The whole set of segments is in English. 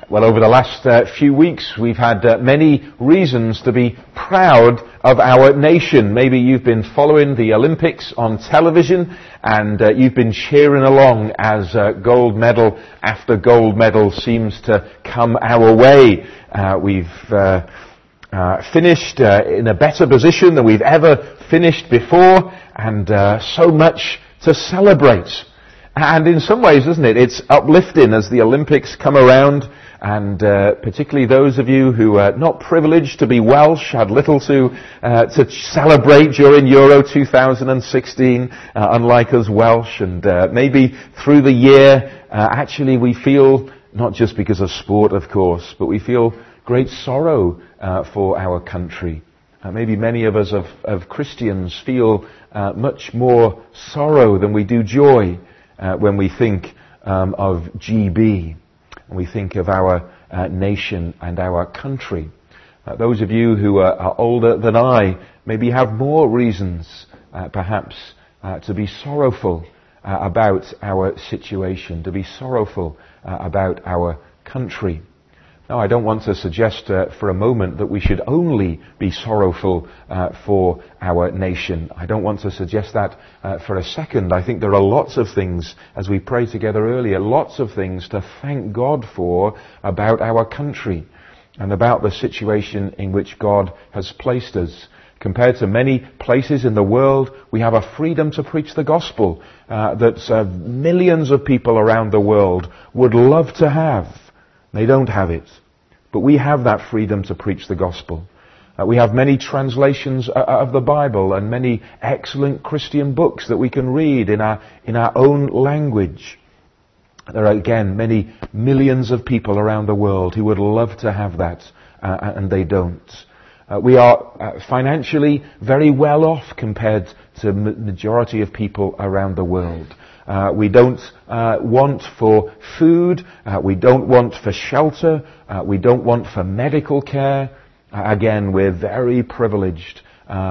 Well, over the last few weeks, we've had many reasons to be proud of our nation. Maybe you've been following the Olympics on television, and you've been cheering along as gold medal after gold medal seems to come our way. We've finished in a better position than we've ever finished before, and so much to celebrate. And in some ways, isn't it, it's uplifting as the Olympics come around, and particularly those of you who are not privileged to be Welsh, had little to celebrate during Euro 2016, unlike us Welsh, and maybe through the year, actually we feel, not just because of sport of course, but we feel great sorrow for our country. Maybe many of us of Christians feel much more sorrow than we do joy when we think of GB, and we think of our nation and our country. Those of you who are older than I maybe have more reasons, perhaps, to be sorrowful about our situation, to be sorrowful about our country. Now, I don't want to suggest for a moment that we should only be sorrowful for our nation. I don't want to suggest that for a second. I think there are lots of things, as we prayed together earlier, lots of things to thank God for about our country and about the situation in which God has placed us. Compared to many places in the world, we have a freedom to preach the gospel that millions of people around the world would love to have. They don't have it. But we have that freedom to preach the gospel. We have many translations of the Bible and many excellent Christian books that we can read in our own language. There are, again, many millions of people around the world who would love to have that, and they don't. We are financially very well off compared to the majority of people around the world. We don't want for food, we don't want for shelter, we don't want for medical care. Again, we're very privileged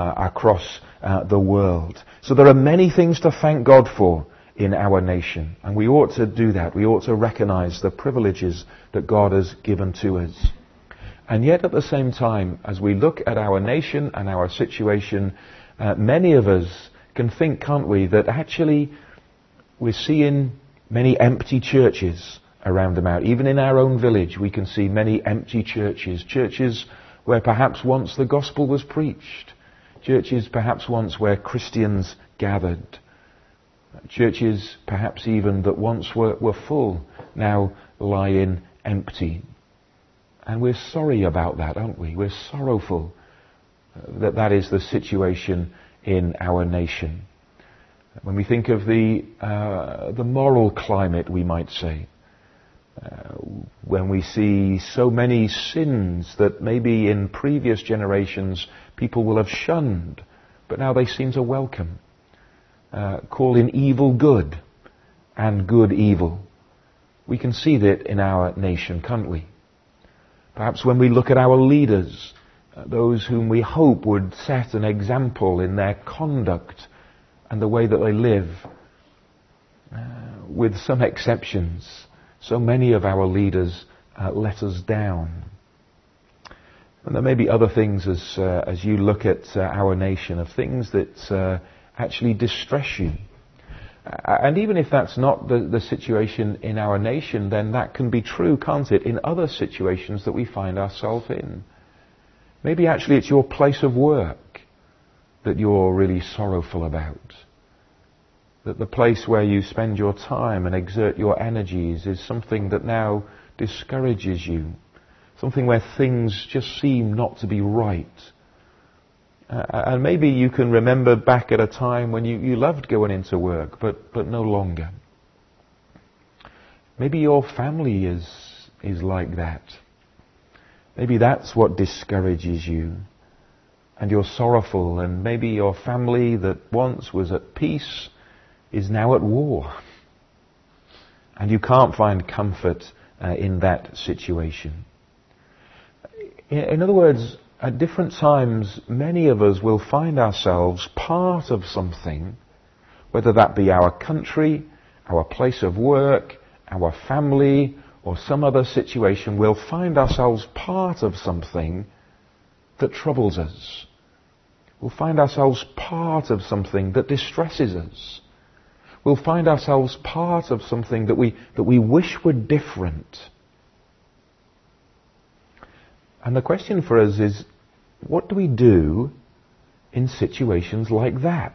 across the world. So there are many things to thank God for in our nation, and we ought to do that. We ought to recognize the privileges that God has given to us. And yet at the same time, as we look at our nation and our situation, many of us can think, can't we, that actually we're seeing many empty churches around about. Even in our own village, we can see many empty churches. Churches where perhaps once the gospel was preached. Churches perhaps once where Christians gathered. Churches perhaps even that once were full, now lying empty. And we're sorry about that, aren't we? We're sorrowful that is the situation in our nation. When we think of the moral climate, we might say, when we see so many sins that maybe in previous generations people will have shunned, but now they seem to welcome, calling evil good and good evil. We can see that in our nation, can't we? Perhaps when we look at our leaders, those whom we hope would set an example in their conduct and the way that they live, with some exceptions, so many of our leaders let us down. And there may be other things as you look at our nation, of things that actually distress you. And even if that's not the situation in our nation, then that can be true, can't it, in other situations that we find ourselves in. Maybe actually it's your place of work that you're really sorrowful about. That the place where you spend your time and exert your energies is something that now discourages you. Something where things just seem not to be right. And maybe you can remember back at a time when you loved going into work, but no longer. Maybe your family is like that. Maybe that's what discourages you. And you're sorrowful, and maybe your family that once was at peace is now at war. And you can't find comfort in that situation. In other words, at different times, many of us will find ourselves part of something, whether that be our country, our place of work, our family, or some other situation, we'll find ourselves part of something that troubles us. We'll find ourselves part of something that distresses us. We'll find ourselves part of something that we wish were different. And the question for us is, what do we do in situations like that?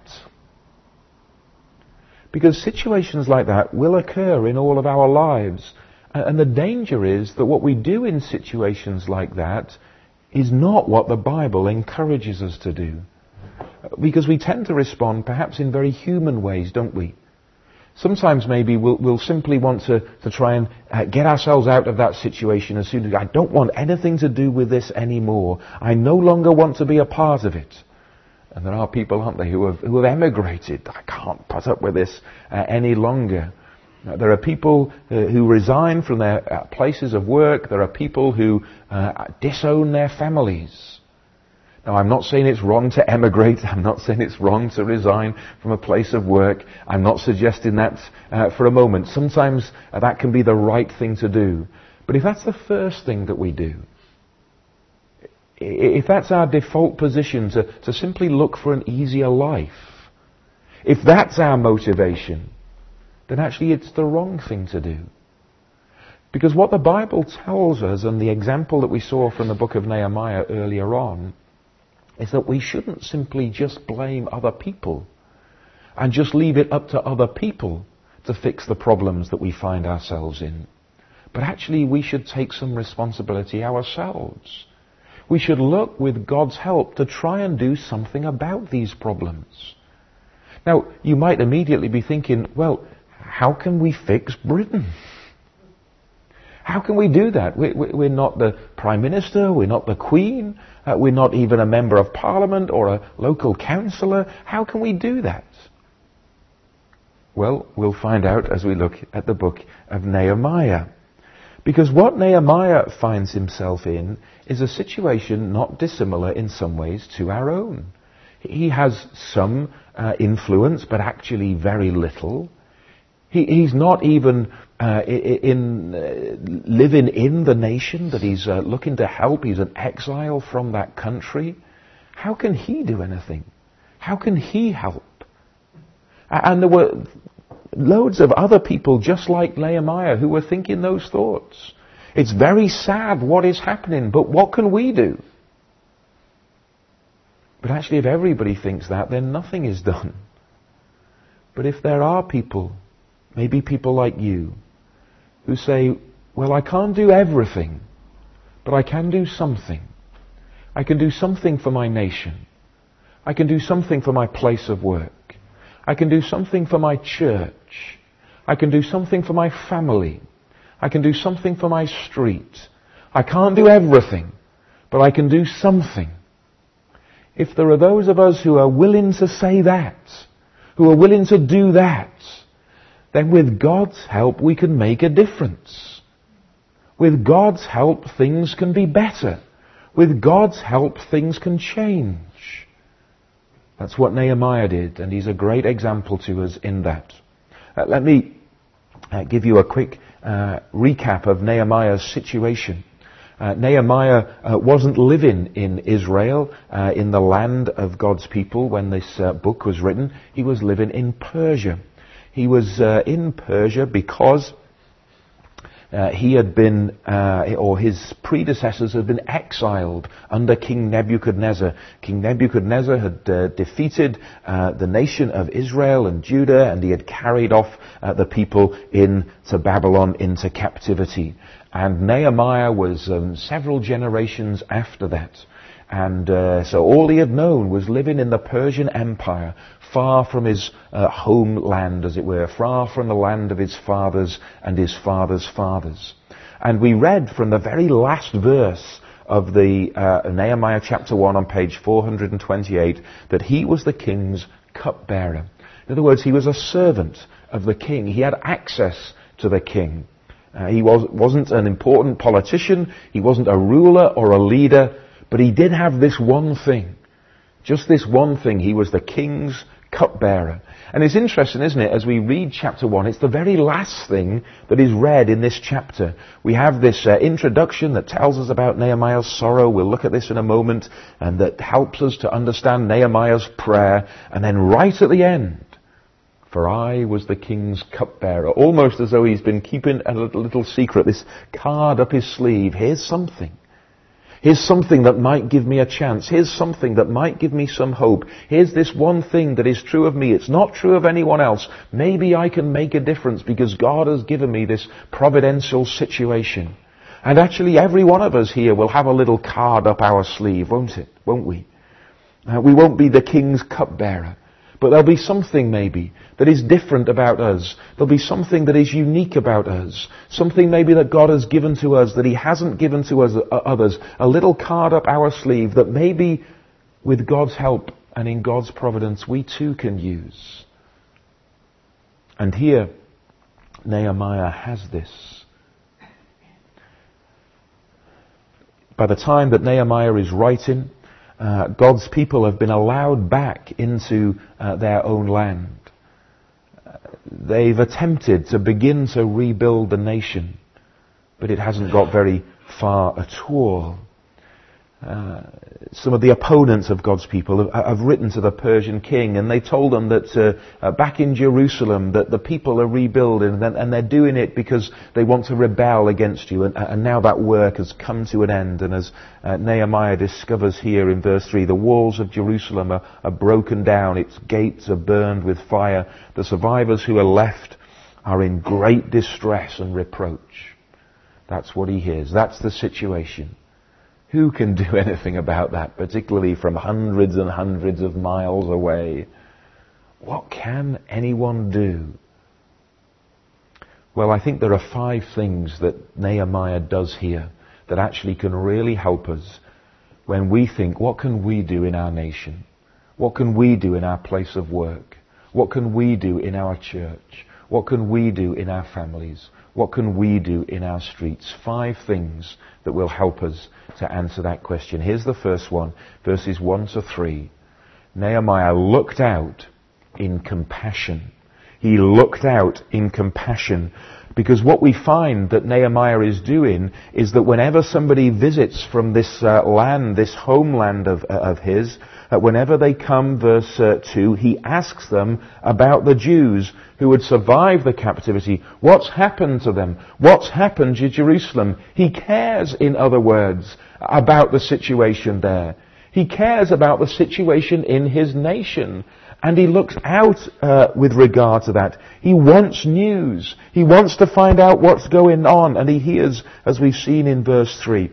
Because situations like that will occur in all of our lives. And the danger is that what we do in situations like that is not what the Bible encourages us to do. Because we tend to respond perhaps in very human ways, don't we? Sometimes maybe we'll simply want to try and get ourselves out of that situation as soon as I don't want anything to do with this anymore. I no longer want to be a part of it. And there are people, aren't there, who have emigrated. I can't put up with this any longer. There are people who resign from their places of work. There are people who disown their families. Now, I'm not saying it's wrong to emigrate. I'm not saying it's wrong to resign from a place of work. I'm not suggesting that for a moment. Sometimes that can be the right thing to do. But if that's the first thing that we do, if that's our default position to simply look for an easier life, if that's our motivation, then actually it's the wrong thing to do. Because what the Bible tells us, and the example that we saw from the book of Nehemiah earlier on, is that we shouldn't simply just blame other people and just leave it up to other people to fix the problems that we find ourselves in. But actually we should take some responsibility ourselves. We should look with God's help to try and do something about these problems. Now, you might immediately be thinking, well, how can we fix Britain? How can we do that? We're not the Prime Minister, we're not the Queen, we're not even a Member of Parliament or a local councillor. How can we do that? Well, we'll find out as we look at the book of Nehemiah. Because what Nehemiah finds himself in is a situation not dissimilar in some ways to our own. He has some influence, but actually very little. He's not even living in the nation that he's looking to help. He's an exile from that country. How can he do anything? How can he help? And there were loads of other people just like Nehemiah who were thinking those thoughts. It's very sad what is happening, but what can we do? But actually, if everybody thinks that, then nothing is done. But if there are people, maybe people like you, who say, well, I can't do everything, but I can do something. I can do something for my nation. I can do something for my place of work. I can do something for my church. I can do something for my family. I can do something for my street. I can't do everything, but I can do something. If there are those of us who are willing to say that, who are willing to do that, then with God's help we can make a difference. With God's help things can be better. With God's help things can change. That's what Nehemiah did, and he's a great example to us in that. Let me give you a quick recap of Nehemiah's situation. Nehemiah wasn't living in Israel, in the land of God's people when this book was written. He was living in Persia. He was in Persia because he had been, or his predecessors had been exiled under King Nebuchadnezzar. King Nebuchadnezzar had defeated the nation of Israel and Judah, and he had carried off the people into Babylon, into captivity. And Nehemiah was several generations after that. And so all he had known was living in the Persian Empire, far from his homeland, as it were, far from the land of his fathers and his fathers' fathers. And we read from the very last verse of the Nehemiah chapter 1 on page 428 that he was the king's cupbearer. In other words, he was a servant of the king. He had access to the king. He wasn't an important politician. He wasn't a ruler or a leader. But he did have this one thing. Just this one thing. He was the king's cupbearer. And it's interesting, isn't it, as we read chapter 1, it's the very last thing that is read in this chapter. We have this introduction that tells us about Nehemiah's sorrow. We'll look at this in a moment, and that helps us to understand Nehemiah's prayer. And then right at the end, for I was the king's cupbearer, almost as though he's been keeping a little secret, this card up his sleeve. Here's something. Here's something that might give me a chance. Here's something that might give me some hope. Here's this one thing that is true of me. It's not true of anyone else. Maybe I can make a difference because God has given me this providential situation. And actually every one of us here will have a little card up our sleeve, won't we? We won't be the king's cupbearer. But there'll be something maybe that is different about us. There'll be something that is unique about us. Something maybe that God has given to us that He hasn't given to us others. A little card up our sleeve that maybe with God's help and in God's providence we too can use. And here Nehemiah has this. By the time that Nehemiah is writing, God's people have been allowed back into their own land. They've attempted to begin to rebuild the nation, but it hasn't got very far at all. Some of the opponents of God's people have written to the Persian king, and they told them that back in Jerusalem that the people are rebuilding, and they're doing it because they want to rebel against you, and now that work has come to an end. And as Nehemiah discovers here in verse 3, the walls of Jerusalem are broken down, its gates are burned with fire. The survivors who are left are in great distress and reproach. That's what he hears. That's the situation. Who can do anything about that, particularly from hundreds and hundreds of miles away? What can anyone do? Well, I think there are 5 things that Nehemiah does here that actually can really help us when we think, what can we do in our nation? What can we do in our place of work? What can we do in our church? What can we do in our families? What can we do in our streets? 5 things that will help us to answer that question. Here's the first one, verses 1 to 3. Nehemiah looked out in compassion. He looked out in compassion. Because what we find that Nehemiah is doing is that whenever somebody visits from this land, this homeland of his, whenever they come, verse 2, he asks them about the Jews who had survived the captivity. What's happened to them? What's happened to Jerusalem? He cares, in other words, about the situation there. He cares about the situation in his nation. And he looks out with regard to that. He wants news. He wants to find out what's going on. And he hears, as we've seen in verse 3,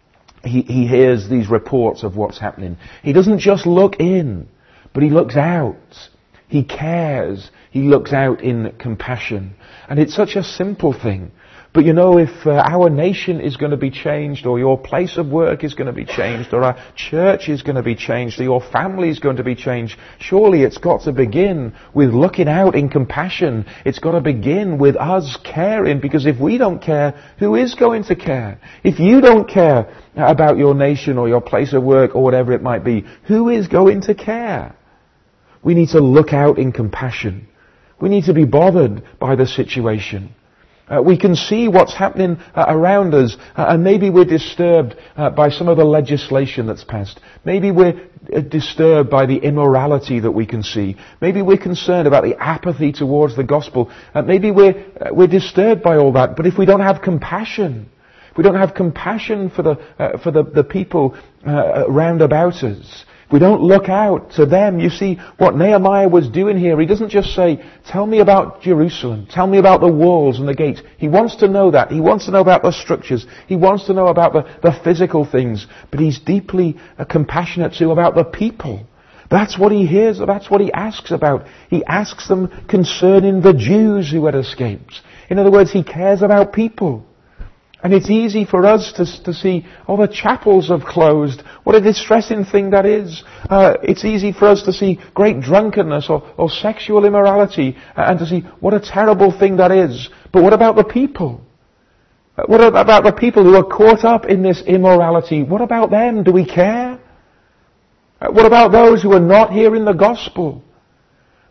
he hears these reports of what's happening. He doesn't just look in, but he looks out. He cares. He looks out in compassion. And it's such a simple thing. But you know, if our nation is going to be changed, or your place of work is going to be changed, or our church is going to be changed, or your family is going to be changed, surely it's got to begin with looking out in compassion. It's got to begin with us caring, because if we don't care, who is going to care? If you don't care about your nation or your place of work or whatever it might be, who is going to care? We need to look out in compassion. We need to be bothered by the situation. We can see what's happening around us, and maybe we're disturbed by some of the legislation that's passed. Maybe we're disturbed by the immorality that we can see. Maybe we're concerned about the apathy towards the gospel. Maybe we're disturbed by all that. But if we don't have compassion, if we don't have compassion for the people round about us, we don't look out to them. You see, what Nehemiah was doing here, he doesn't just say, tell me about Jerusalem, tell me about the walls and the gates. He wants to know that. He wants to know about the structures. He wants to know about the physical things. But he's deeply compassionate too about the people. That's what he hears, that's what he asks about. He asks them concerning the Jews who had escaped. In other words, he cares about people. And it's easy for us to see, the chapels have closed. What a distressing thing that is. It's easy for us to see great drunkenness or sexual immorality and to see what a terrible thing that is. But what about the people? What about the people who are caught up in this immorality? What about them? Do we care? What about those who are not hearing the gospel?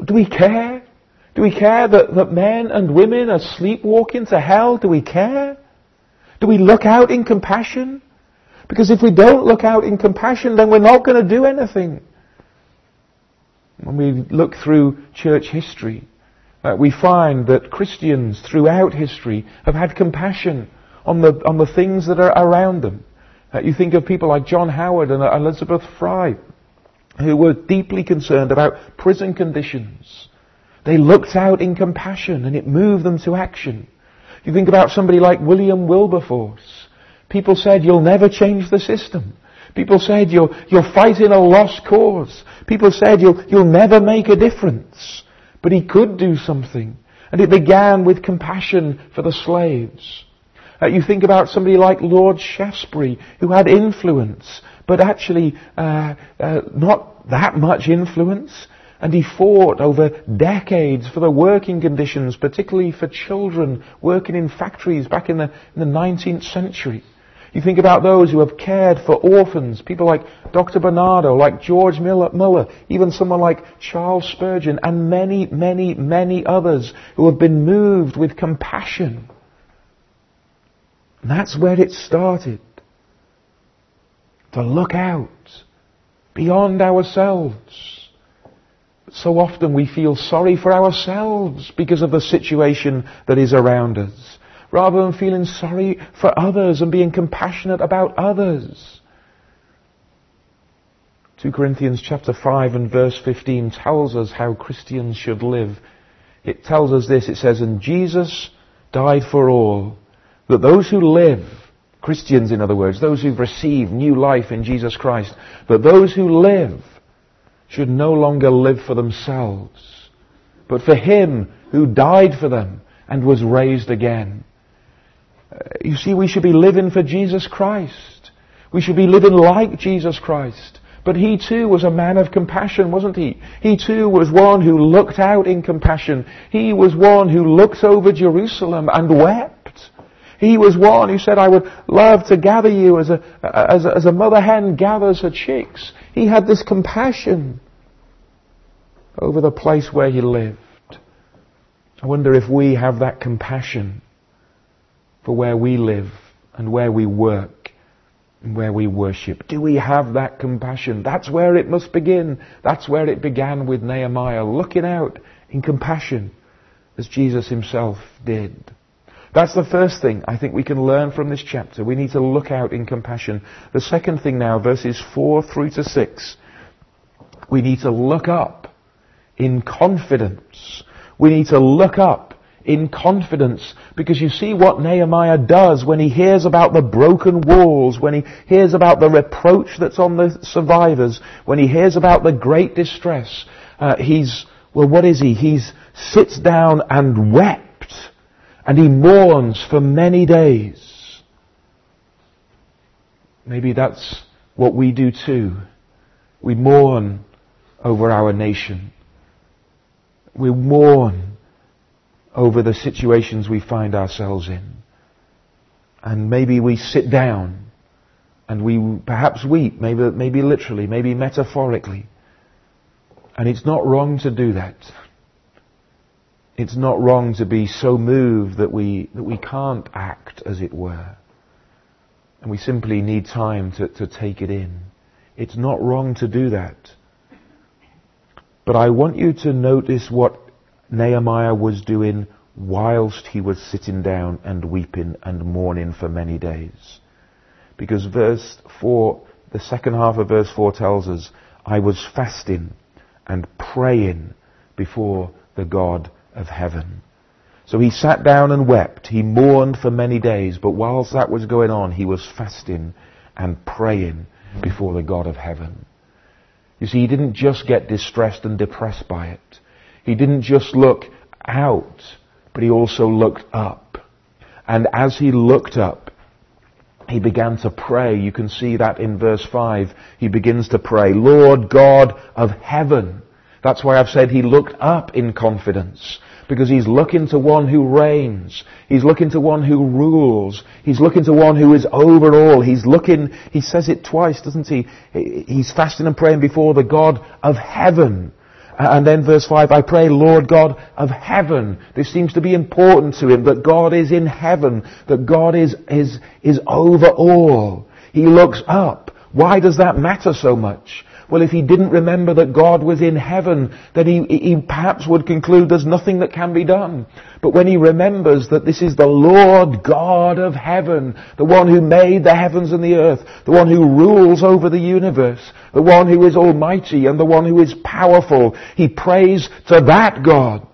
Do we care? Do we care that men and women are sleepwalking to hell? Do we care? Do we look out in compassion? Because if we don't look out in compassion, then we're not going to do anything. When we look through church history, we find that Christians throughout history have had compassion on the things that are around them. You think of people like John Howard and Elizabeth Fry, who were deeply concerned about prison conditions. They looked out in compassion and it moved them to action. You think about somebody like William Wilberforce. People said, you'll never change the system. People said, you're fighting a lost cause. People said, you'll never make a difference. But he could do something. And it began with compassion for the slaves. You think about somebody like Lord Shaftesbury, who had influence, but actually not that much influence. And he fought over decades for the working conditions, particularly for children working in factories back in the 19th century. You think about those who have cared for orphans, people like Dr. Bernardo, like George Muller, even someone like Charles Spurgeon, and many, many, many others who have been moved with compassion. And that's where it started. To look out beyond ourselves. So often we feel sorry for ourselves because of the situation that is around us, rather than feeling sorry for others and being compassionate about others. 2 Corinthians chapter 5 and verse 15 tells us how Christians should live. It tells us this, it says, and Jesus died for all, that those who live, Christians in other words, those who've received new life in Jesus Christ, that those who live should no longer live for themselves, but for Him who died for them and was raised again. You see, we should be living for Jesus Christ. We should be living like Jesus Christ. But He too was a man of compassion, wasn't He? He too was one who looked out in compassion. He was one who looked over Jerusalem and wept. He was one who said, I would love to gather you as a mother hen gathers her chicks. He had this compassion over the place where He lived. I wonder if we have that compassion for where we live and where we work and where we worship. Do we have that compassion? That's where it must begin. That's where it began with Nehemiah, looking out in compassion as Jesus Himself did. That's the first thing I think we can learn from this chapter. We need to look out in compassion. The second thing now, verses 4 through to 6, we need to look up in confidence. We need to look up in confidence, because you see what Nehemiah does when he hears about the broken walls, when he hears about the reproach that's on the survivors, when he hears about the great distress. What is he? He sits down and wept. And he mourns for many days. Maybe that's what we do too. We mourn over our nation. We mourn over the situations we find ourselves in. And maybe we sit down and we perhaps weep, maybe literally, maybe metaphorically. And it's not wrong to do that. It's not wrong to be so moved that we can't act, as it were. And we simply need time to take it in. It's not wrong to do that. But I want you to notice what Nehemiah was doing whilst he was sitting down and weeping and mourning for many days. Because verse 4, the second half of verse 4 tells us, I was fasting and praying before the God of heaven. So he sat down and wept. He mourned for many days, but whilst that was going on, he was fasting and praying before the God of heaven. You see, he didn't just get distressed and depressed by it. He didn't just look out, but he also looked up. And as he looked up, he began to pray. You can see that in verse 5. He begins to pray, Lord God of heaven. That's why I've said he looked up in confidence, because he's looking to one who reigns. He's looking to one who rules. He's looking to one who is over all. He says it twice, doesn't he? He's fasting and praying before the God of heaven. And then verse 5, I pray, Lord God of heaven. This seems to be important to him, that God is in heaven, that God is over all. He looks up. Why does that matter so much? Well, if he didn't remember that God was in heaven, then he perhaps would conclude there's nothing that can be done. But when he remembers that this is the Lord God of heaven, the one who made the heavens and the earth, the one who rules over the universe, the one who is almighty and the one who is powerful, he prays to that God.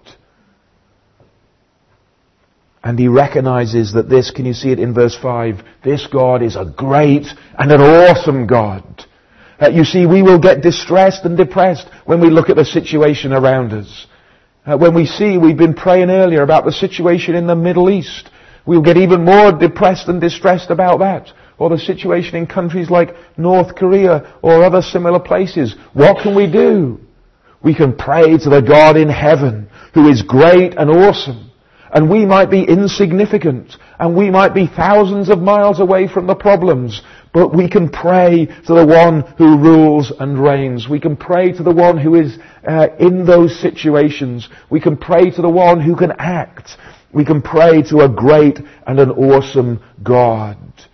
And he recognizes that this, can you see it in verse 5, this God is a great and an awesome God. You see, we will get distressed and depressed when we look at the situation around us. When we see, we've been praying earlier about the situation in the Middle East, we'll get even more depressed and distressed about that. Or the situation in countries like North Korea or other similar places. What can we do? We can pray to the God in heaven who is great and awesome. And we might be insignificant, and we might be thousands of miles away from the problems, but we can pray to the one who rules and reigns. We can pray to the one who is in those situations. We can pray to the one who can act. We can pray to a great and an awesome God.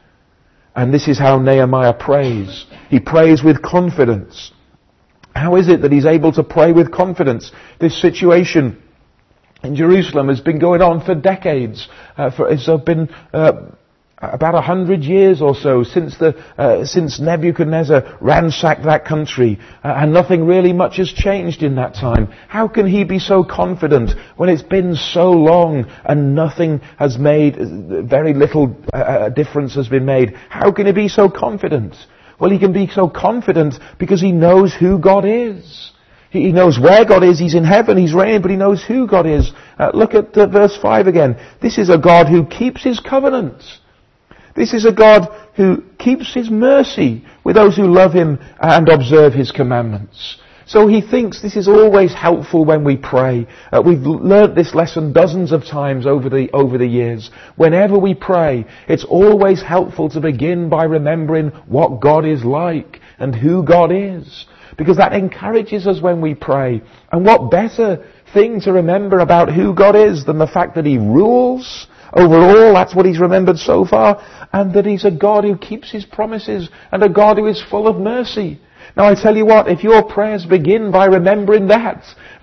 And this is how Nehemiah prays. He prays with confidence. How is it that he's able to pray with confidence? This situation in Jerusalem has been going on for decades. It's been about 100 years or so since Nebuchadnezzar ransacked that country, and nothing really much has changed in that time. How can he be so confident when it's been so long and nothing has made, very little difference has been made? How can he be so confident? Well, he can be so confident because he knows who God is. He knows where God is. He's in heaven. He's reigning, but he knows who God is. Look at verse 5 again. This is a God who keeps his covenants. This is a God who keeps his mercy with those who love him and observe his commandments. So he thinks this is always helpful when we pray. We've learnt this lesson dozens of times over the years. Whenever we pray, it's always helpful to begin by remembering what God is like and who God is. Because that encourages us when we pray. And what better thing to remember about who God is than the fact that he rules over all, that's what he's remembered so far, and that he's a God who keeps his promises and a God who is full of mercy. Now I tell you what, if your prayers begin by remembering that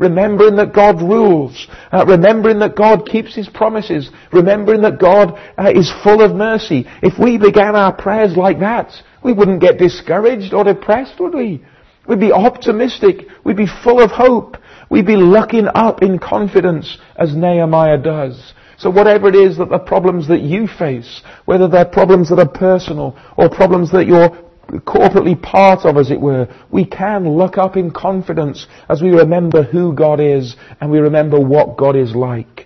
God rules, remembering that God keeps his promises, remembering that God is full of mercy, if we began our prayers like that, we wouldn't get discouraged or depressed, would we? We'd be optimistic. We'd be full of hope. We'd be looking up in confidence as Nehemiah does. So whatever it is that the problems that you face, whether they're problems that are personal or problems that you're corporately part of, as it were, we can look up in confidence as we remember who God is and we remember what God is like.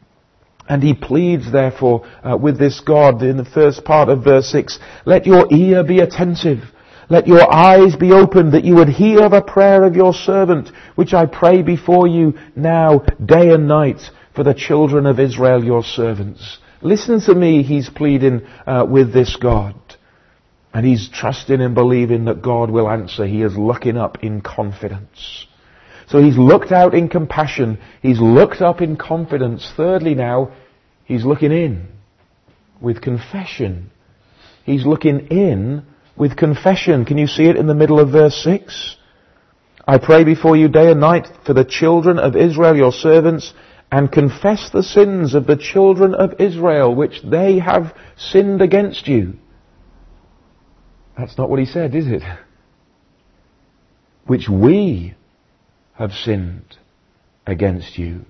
And he pleads, therefore, with this God in the first part of verse 6, let your ear be attentive. Let your eyes be opened that you would hear the prayer of your servant, which I pray before you now, day and night, for the children of Israel, your servants. Listen to me, he's pleading with this God. And he's trusting and believing that God will answer. He is looking up in confidence. So he's looked out in compassion. He's looked up in confidence. Thirdly now, he's looking in with confession. He's looking in with confession. Can you see it in the middle of verse 6? I pray before you day and night for the children of Israel, your servants, and confess the sins of the children of Israel, which they have sinned against you. That's not what he said, is it? Which we have sinned against you.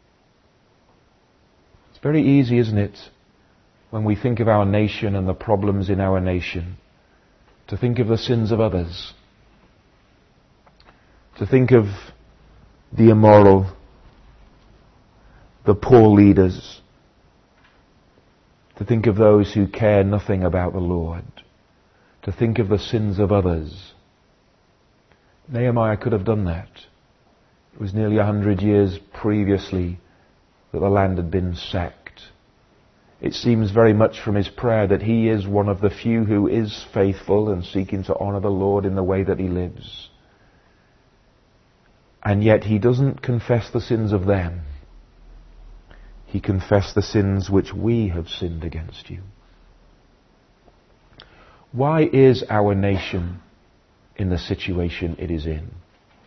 It's very easy, isn't it, when we think of our nation and the problems in our nation, to think of the sins of others, to think of the immoral, the poor leaders, to think of those who care nothing about the Lord, to think of the sins of others. Nehemiah could have done that. It was nearly 100 years previously that the land had been sacked. It seems very much from his prayer that he is one of the few who is faithful and seeking to honour the Lord in the way that he lives. And yet he doesn't confess the sins of them. He confessed the sins which we have sinned against you. Why is our nation in the situation it is in?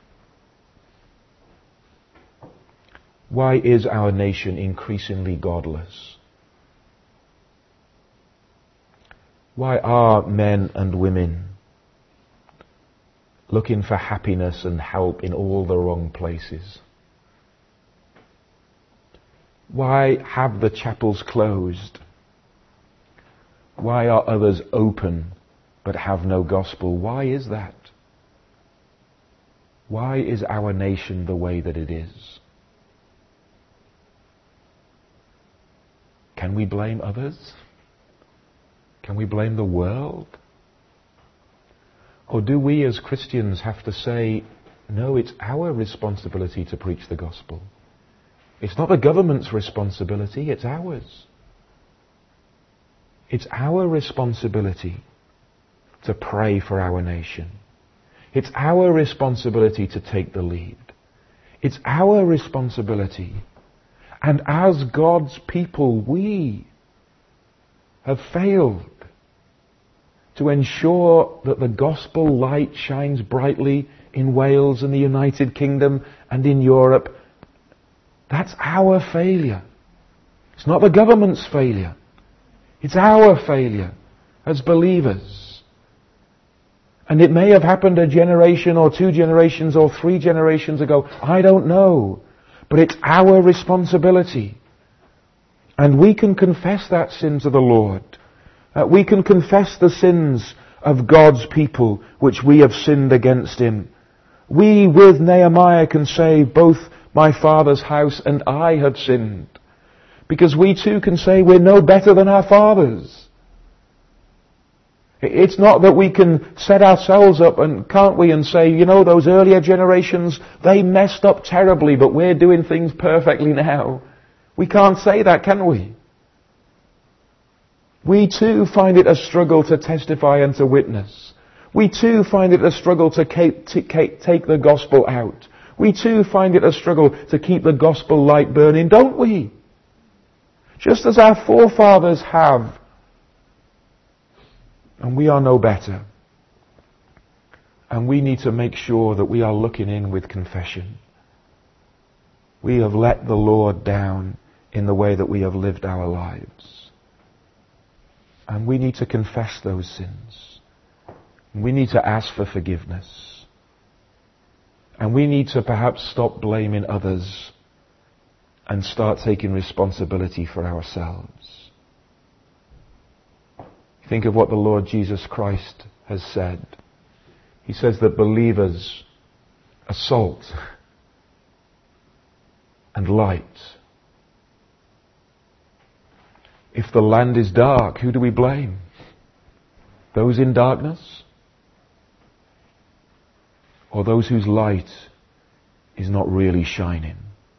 Why is our nation increasingly godless? Why are men and women looking for happiness and help in all the wrong places? Why have the chapels closed? Why are others open but have no gospel? Why is that? Why is our nation the way that it is? Can we blame others? Can we blame the world? Or do we as Christians have to say, no, it's our responsibility to preach the gospel. It's not the government's responsibility, it's ours. It's our responsibility to pray for our nation. It's our responsibility to take the lead. It's our responsibility. And as God's people, we have failed to ensure that the gospel light shines brightly in Wales and the United Kingdom and in Europe. That's our failure. It's not the government's failure. It's our failure as believers. And it may have happened a generation or 2 generations or 3 generations ago. I don't know. But it's our responsibility. And we can confess that sin to the Lord. We can confess the sins of God's people which we have sinned against Him. We, with Nehemiah, can say, both my father's house and I have sinned. Because we too can say we're no better than our fathers. It's not that we can set ourselves up and can't we and say, you know, those earlier generations, they messed up terribly, but we're doing things perfectly now. We can't say that, can we? We too find it a struggle to testify and to witness. We too find it a struggle to take the gospel out. We too find it a struggle to keep the gospel light burning, don't we? Just as our forefathers have. And we are no better. And we need to make sure that we are looking in with confession. We have let the Lord down in the way that we have lived our lives. And we need to confess those sins. We need to ask for forgiveness. And we need to perhaps stop blaming others and start taking responsibility for ourselves. Think of what the Lord Jesus Christ has said. He says that believers are salt and light. If the land is dark, who do we blame? Those in darkness? Or those whose light is not really shining?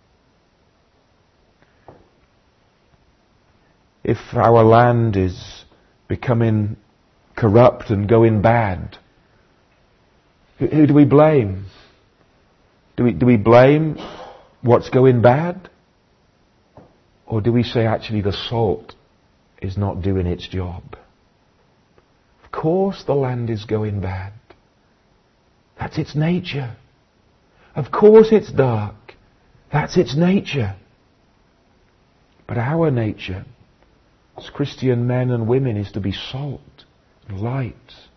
If our land is becoming corrupt and going bad, who do we blame? Do we blame what's going bad? Or do we say actually the salt is not doing its job? Of course the land is going bad. That's its nature. Of course it's dark. That's its nature. But our nature as Christian men and women is to be salt and light.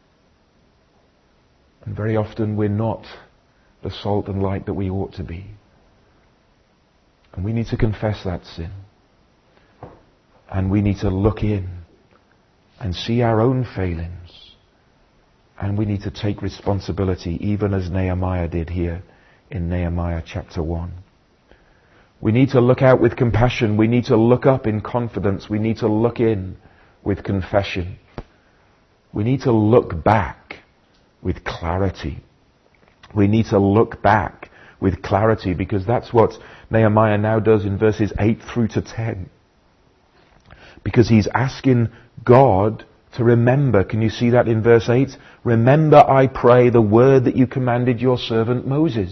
And very often we're not the salt and light that we ought to be. And we need to confess that sin. And we need to look in and see our own failings. And we need to take responsibility, even as Nehemiah did here in Nehemiah chapter 1. We need to look out with compassion. We need to look up in confidence. We need to look in with confession. We need to look back with clarity. We need to look back with clarity, because that's what Nehemiah now does in verses 8 through to 10. Because he's asking God to remember. Can you see that in verse 8? Remember, I pray, the word that you commanded your servant Moses.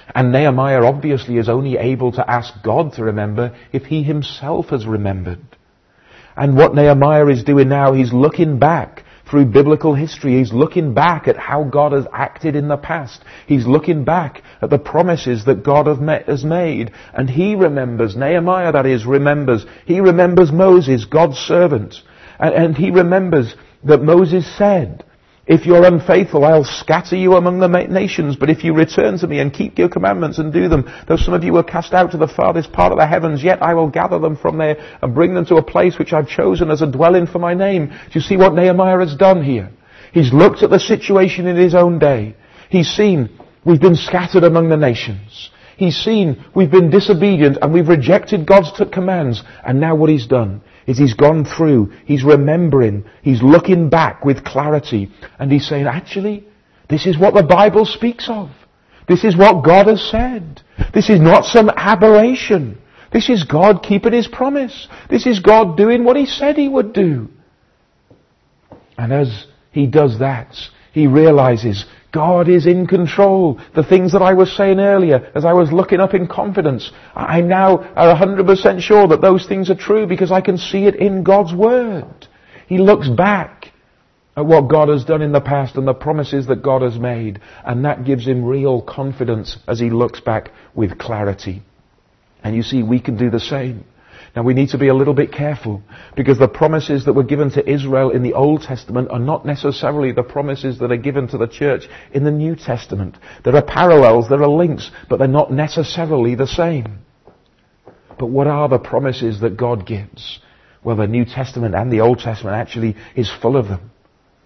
And Nehemiah obviously is only able to ask God to remember if he himself has remembered. And what Nehemiah is doing now, he's looking back through biblical history. He's looking back at how God has acted in the past. He's looking back at the promises that God has made. And he remembers, Nehemiah that is, remembers. He remembers Moses, God's servant. And he remembers that Moses said, if you're unfaithful, I'll scatter you among the nations. But if you return to me and keep your commandments and do them, though some of you were cast out to the farthest part of the heavens, yet I will gather them from there and bring them to a place which I've chosen as a dwelling for my name. Do you see what Nehemiah has done here? He's looked at the situation in his own day. He's seen we've been scattered among the nations. He's seen we've been disobedient and we've rejected God's commands. And now what he's done is he's gone through, he's remembering, he's looking back with clarity, and he's saying, actually, this is what the Bible speaks of. This is what God has said. This is not some aberration. This is God keeping his promise. This is God doing what he said he would do. And as he does that, he realizes God is in control. The things that I was saying earlier, as I was looking up in confidence, I now are 100% sure that those things are true because I can see it in God's Word. He looks back at what God has done in the past and the promises that God has made, and that gives him real confidence as he looks back with clarity. And you see, we can do the same. Now we need to be a little bit careful because the promises that were given to Israel in the Old Testament are not necessarily the promises that are given to the church in the New Testament. There are parallels, there are links, but they're not necessarily the same. But what are the promises that God gives? Well, the New Testament and the Old Testament actually is full of them.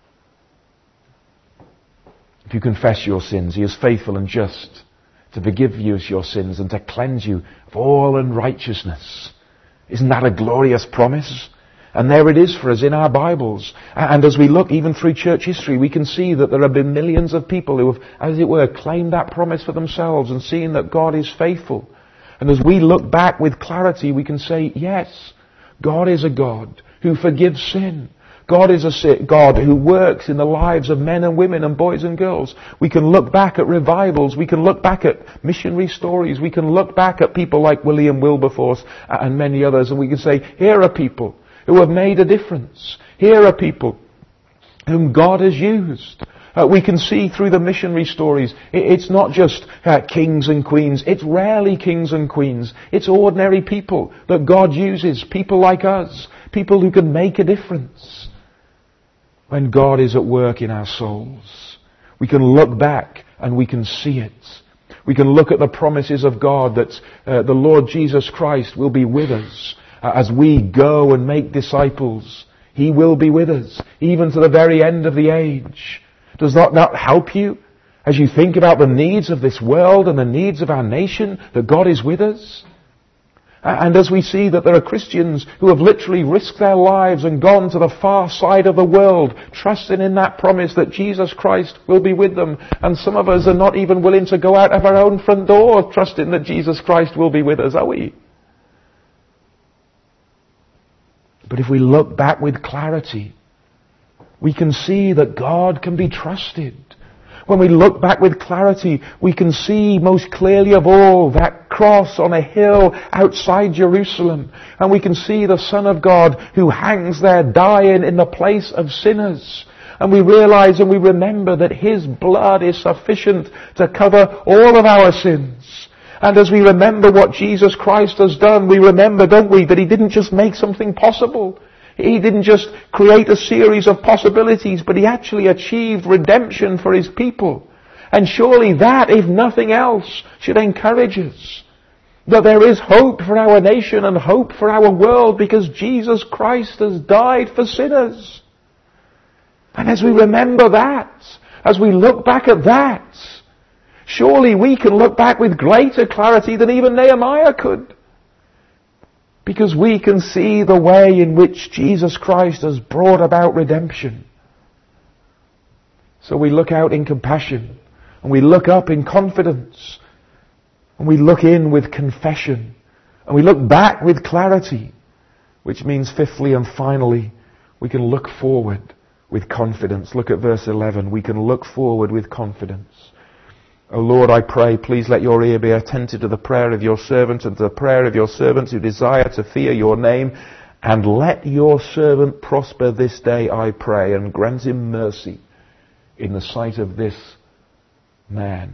If you confess your sins, he is faithful and just to forgive you your sins and to cleanse you of all unrighteousness. Isn't that a glorious promise? And there it is for us in our Bibles. And as we look even through church history, we can see that there have been millions of people who have, as it were, claimed that promise for themselves and seen that God is faithful. And as we look back with clarity, we can say, yes, God is a God who forgives sin. God is a God who works in the lives of men and women and boys and girls. We can look back at revivals. We can look back at missionary stories. We can look back at people like William Wilberforce and many others, and we can say, here are people who have made a difference. Here are people whom God has used. We can see through the missionary stories, it's not just kings and queens. It's rarely kings and queens. It's ordinary people that God uses, people like us, people who can make a difference. When God is at work in our souls, we can look back and we can see it. We can look at the promises of God that the Lord Jesus Christ will be with us as we go and make disciples. He will be with us, even to the very end of the age. Does that not help you as you think about the needs of this world and the needs of our nation, that God is with us? And as we see that there are Christians who have literally risked their lives and gone to the far side of the world, trusting in that promise that Jesus Christ will be with them. And some of us are not even willing to go out of our own front door, trusting that Jesus Christ will be with us, are we? But if we look back with clarity, we can see that God can be trusted. When we look back with clarity, we can see most clearly of all that cross on a hill outside Jerusalem. And we can see the Son of God who hangs there dying in the place of sinners. And we realize and we remember that his blood is sufficient to cover all of our sins. And as we remember what Jesus Christ has done, we remember, don't we, that he didn't just make something possible. He didn't just create a series of possibilities, but he actually achieved redemption for his people. And surely that, if nothing else, should encourage us. That there is hope for our nation and hope for our world because Jesus Christ has died for sinners. And as we remember that, as we look back at that, surely we can look back with greater clarity than even Nehemiah could. Because we can see the way in which Jesus Christ has brought about redemption. So we look out in compassion, and we look up in confidence, and we look in with confession, and we look back with clarity, which means fifthly and finally, we can look forward with confidence. Look at verse 11. We can look forward with confidence. O Lord, I pray, please let your ear be attentive to the prayer of your servant and to the prayer of your servants who desire to fear your name. And let your servant prosper this day, I pray, and grant him mercy in the sight of this man.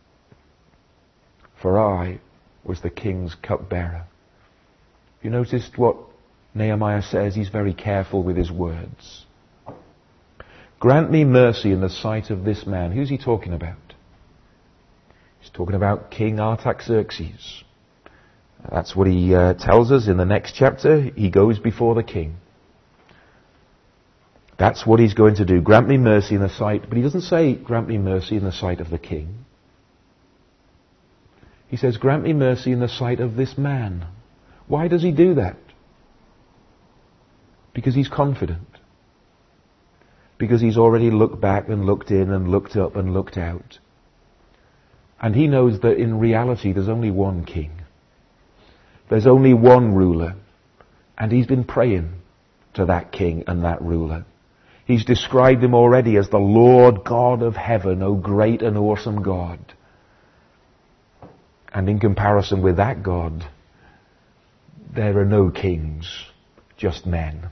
For I was the king's cupbearer. You noticed what Nehemiah says? He's very careful with his words. Grant me mercy in the sight of this man. Who's he talking about? He's talking about King Artaxerxes. That's what he tells us in the next chapter. He goes before the king. That's what he's going to do. Grant me mercy in the sight. But he doesn't say, grant me mercy in the sight of the king. He says, grant me mercy in the sight of this man. Why does he do that? Because he's confident. Because he's already looked back and looked in and looked up and looked out. And he knows that in reality there's only one king. There's only one ruler. And he's been praying to that king and that ruler. He's described him already as the Lord God of heaven, O great and awesome God. And in comparison with that God, there are no kings, just men.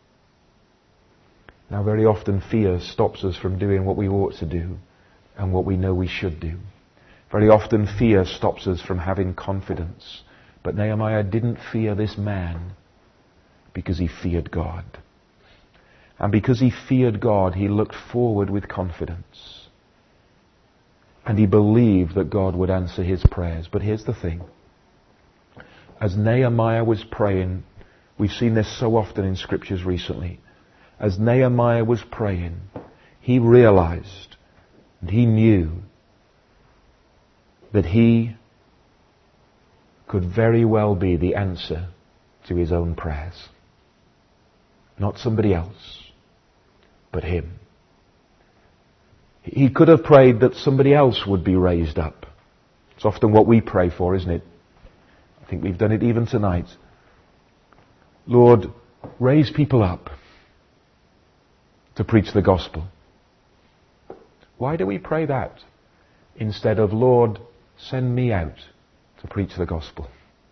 Now very often fear stops us from doing what we ought to do and what we know we should do. Very often fear stops us from having confidence. But Nehemiah didn't fear this man because he feared God. And because he feared God, he looked forward with confidence. And he believed that God would answer his prayers. But here's the thing. As Nehemiah was praying, we've seen this so often in scriptures recently. As Nehemiah was praying, he realized and he knew that he could very well be the answer to his own prayers. Not somebody else, but him. He could have prayed that somebody else would be raised up. It's often what we pray for, isn't it? I think we've done it even tonight. Lord, raise people up to preach the gospel. Why do we pray that instead of, Lord, send me out to preach the gospel?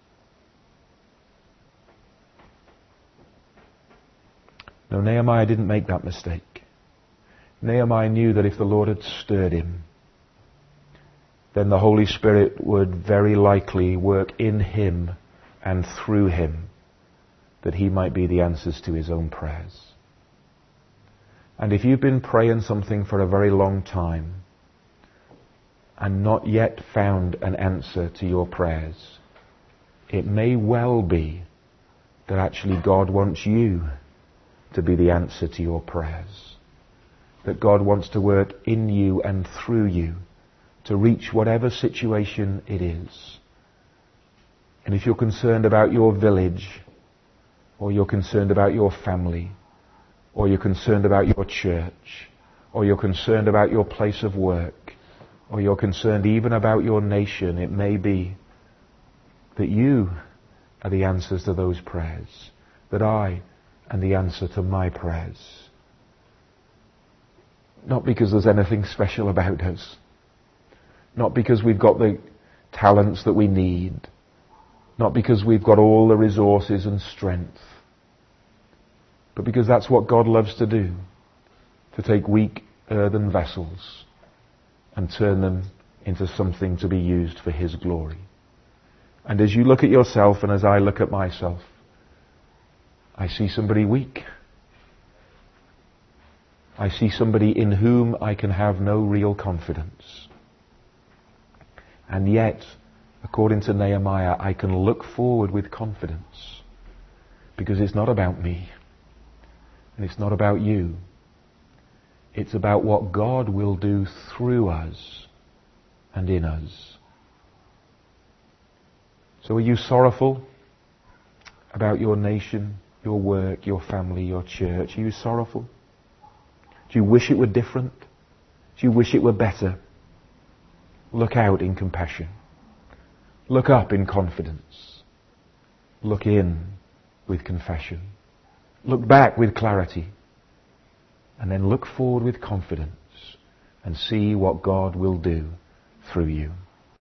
No, Nehemiah didn't make that mistake. Nehemiah knew that if the Lord had stirred him, then the Holy Spirit would very likely work in him and through him that he might be the answers to his own prayers. And if you've been praying something for a very long time and not yet found an answer to your prayers, it may well be that actually God wants you to be the answer to your prayers. That God wants to work in you and through you to reach whatever situation it is. And if you're concerned about your village, or you're concerned about your family, or you're concerned about your church, or you're concerned about your place of work, or you're concerned even about your nation, it may be that you are the answers to those prayers, that I am the answer to my prayers. Not because there's anything special about us, not because we've got the talents that we need, not because we've got all the resources and strength, but because that's what God loves to do, to take weak earthen vessels and turn them into something to be used for His glory. And as you look at yourself and as I look at myself, I see somebody weak. I see somebody in whom I can have no real confidence. And yet, according to Nehemiah, I can look forward with confidence. Because it's not about me. And it's not about you. It's about what God will do through us and in us. So are you sorrowful about your nation, your work, your family, your church? Are you sorrowful? Do you wish it were different? Do you wish it were better? Look out in compassion. Look up in confidence. Look in with confession. Look back with clarity. And then look forward with confidence and see what God will do through you.